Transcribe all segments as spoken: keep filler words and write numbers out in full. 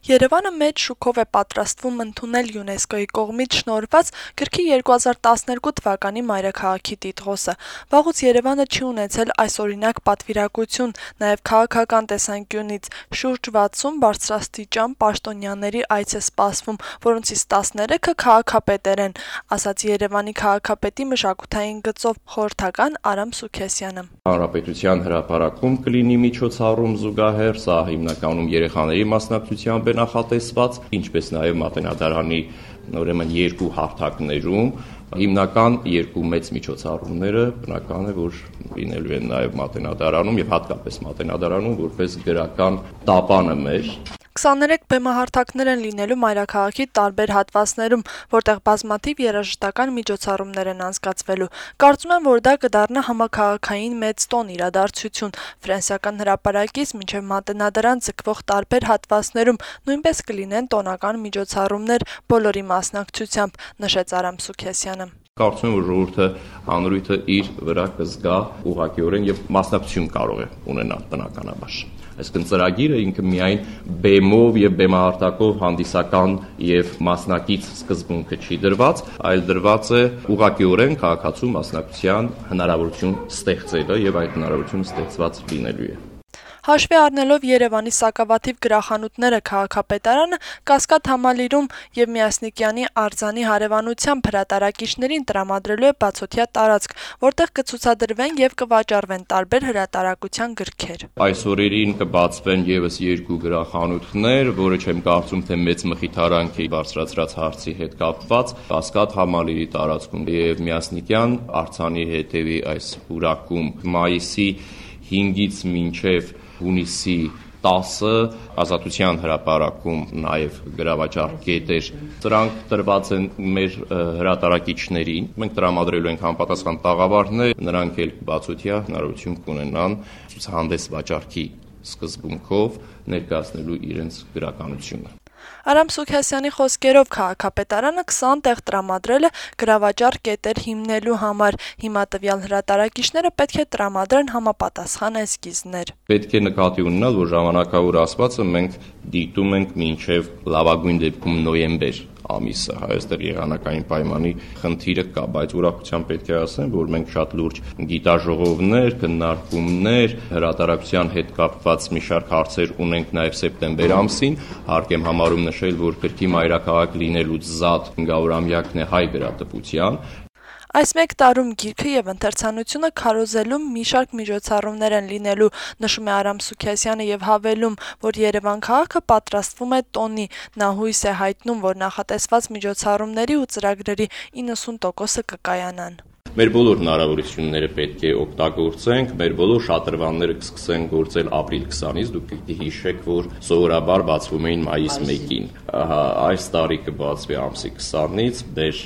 Երևանը մեծ շուքով է պատրաստվում ընդունել ՅՈՒՆԵՍԿՕ-ի կողմից շնորհված գրքի երկու հազար տասներկու թվականի մայրաքաղաքի տիտղոսը։ Վաղուց Երևանը չի ունեցել այսօրինակ պատվիրակություն, նաև քաղաքական տեսանկյունից շուրջ վաթսուն բարձրաստիճան պաշտոնյաների այց է սպասվում, որոնցից տասներեքը քաղաքապետեր են, ասաց Երևանի քաղաքապետի մշակութային գծով խորհրդական Արամ Սուքեսյանը։ Հանրապետության հրապարակում կլինի միջոցառում զուգահեռ, սա հիմնականում երեխաների մասնակցությամբ է նախատեսված, ինչպես նաև Մատենադարանի ուրեմն երկու հարթակներում հիմնական երկու մեծ միջոցառումները բնական է, որ լինելու են նաև Մատենադարանում եւ հատկապես Մատենադարանում, որպես գրական տապանը մեր։ քսաներեք բեմահարթակներ են լինելու մայրաքաղաքի տարբեր հատվածներում, որտեղ բազմաթիվ երաժշտական միջոցառումներ են անցկացվելու։ Կարծում եմ, որ դա կդառնա համաքաղաքային մեծ տոն իրադարձություն։ Ֆրանսիական հրապարակից մինչև Մատենադարան ձգվող տարբեր հատվածներում նույնպես կլինեն տոնական միջոցառումներ բոլորի մասնակցությամբ, նշեց Արամ Սուքեսյանը։ Կարծում եմ, որ ժողովուրդը հանրույթը իր վրա կզգա ուղղակիորեն եւ մասնակցություն կարող է ունենալ բնականաբար։ Այսինքն ծրագիրը ինքը միայն բեմով եւ բեմահարտակով հանդիսական եւ մասնակից սկզբունքը չի դրված, այլ դրված է ուղղակիորեն քաղաքացու մասնակցության հնարավորություն ստեղծելը եւ այդ հնարավորությունը ստեղծված լինելու է։ Հաշվի առնելով Երևանի սակավաթիվ գրախանութները քաղաքապետարանը Կասկադ համալիրում եւ Միասնիկյանի արձանի հարևանությամբ հրատարակիչներին տրամադրելու է բացօթյա տարածք, որտեղ կցուցադրվեն եւ կվաճառվեն տարբեր հրատարակության գրքեր։ Այս օրերին կբացվեն եւս երկու գրախանութներ, որը չեմ կարծում թե մեծ մխիթարանք է բարձրացրած հարցի հետ կապված, Կասկադ համալիրի տարածքում եւ Միասնիկյան արձանի հետեւի այս հուրակում մայիսի հինգից մինչև հունիսի տասը Ազատության հրապարակում նաև գրավաճառ կետեր։ Սրանք տրված են մեր հրատարակիչներին։ Մենք տրամադրելու ենք համապատասխան տաղավարներ, նրանք էլ բացօթյա հնարավորություն կունենան ցուցահանդես վաճառքի սկզբունքով ներկայացնելու իրենց գրականությունը։ Արամ Սուքեսյանի խոսքերով քաղաքապետարանը քսան տեղ տրամադրել է գրավաճառ կետեր հիմնելու համար։ Հիմա տվյալ հրատարակիչները պետք է տրամադրեն համապատասխան էսքիզներ։ Պետք է նկատի ունենալ, որ ժամանակավոր ասվածը մենք դիտում ենք մինչև լավագույն դեպքում նոյեմբեր ամիսը, այստեղ եղանակային պայմանի խնդիրը կա, բայց ուրախությամբ պետք է ասեմ, որ մենք շատ լուրջ գիտաժողովներ, քննարկումներ, հրատարակության հետ կապված մի շարք հարցեր ունենք նաև սեպտեմբեր ամսին, հարկ եմ համարում նշել, որ գրքի մայրաքաղաք լինելուց զատ հինգավորամյակն է հայ գրատպության։ Այս մեկ տարում գիրքը եւ ընթերցանությունը քարոզելու մի շարք միջոցառումներ են լինելու, նշում է Արամ Սուքեսյանը եւ հավելում, որ Երևան քաղաքը պատրաստվում է տոնի։ Նա հույս է հայտնում, որ նախատեսված միջոցառումների ու ծրագրերի իննսուն տոկոսը կկայանան։ Մեր բոլոր հնարավորությունները պետք է օգտագործենք, մեր բոլոր շատրվանները կսկսեն գործել ապրիլ քսանից, դուք պիտի հիշեք, որ սովորաբար բացվում էին մայիս մեկին։ Այս տարի կբացվի ամսի քսանից, դեր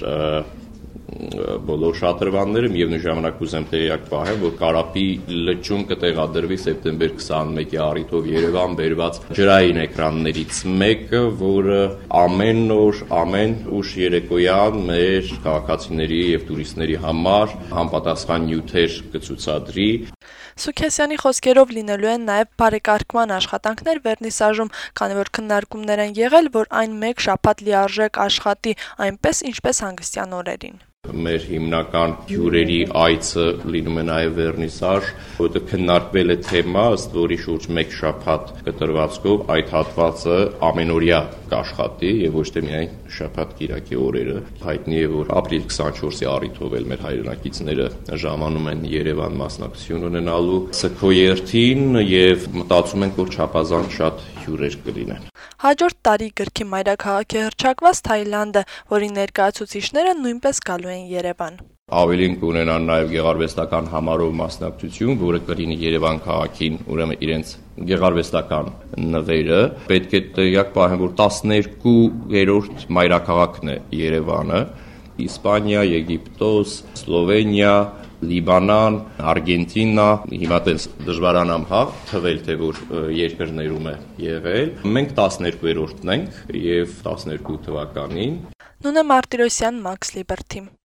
բոլոր շատրվանները միևնույն ժամանակ ուզեմ տեղյակ պահել, որ Կարապի լճում կտեղադրվի սեպտեմբեր քսանմեկի առիթով Երևան բերված ջրային էկրաններից մեկը, որը ամեն օր, ամեն ուշ երեկոյան մեր քաղաքացիների եւ տուրիստների համար համապատասխան նյութեր կցուցադրի։ Սուքեսյանի խոսքերով լինելու են նաև բարեկարգման աշխատանքներ վերնիսաժում, քանի որ քննարկումներ են եղել, որ այն մեկ շաբաթ լիարժեք աշխատի, այնպես ինչպես հանգստյան օրերին։ Մեր հիմնական հյուրերի այցը լինում է նաև վերնիսաժ, որտեղ քննարկվել է թեմա, ըստ որի շուրջ մեկ շաբաթ կտրվածքով այդ հատվածը ամենօրյա կաշխատի եւ ոչ թե միայն շաբաթ կիրակի օրերը։ Հայտնի է, որ ապրիլ քսանչորսի առիթով էլ մեր հայրենակիցները ժամանում են Երևան մասնակցություն ունենալու սքոյերթին եւ մտածում ենք, որ չափազանց շատ հյուրեր կլինեն։ Հաջորդ տարի գրքի մայրաքաղաք է հռչակված Թայլանդը, որի ներկայացուցիչները նույնպես գալու են Երևան։ Ավելին կունենան նաև գեղարվեստական համարով մասնակցություն, որը կլինի Երևան քաղաքին, ուրեմն իրենց գեղարվեստական նվերը։ Պետք է տեղյակ պահեմ, որ տասներկուերորդ մայրաքաղաքն է Երևանը, Իսպանիա, Եգիպտոս, Սլովենիա, Լիբանան, Արգենտինա, հիմա տես դժվարանամ հա թվել թե որ երկրներում է եղել։ Մենք տասներկուերորդն ենք եւ տասներկու թվականին։ Նունե Մարտիրոսյան, Մաքս Լիբերթի։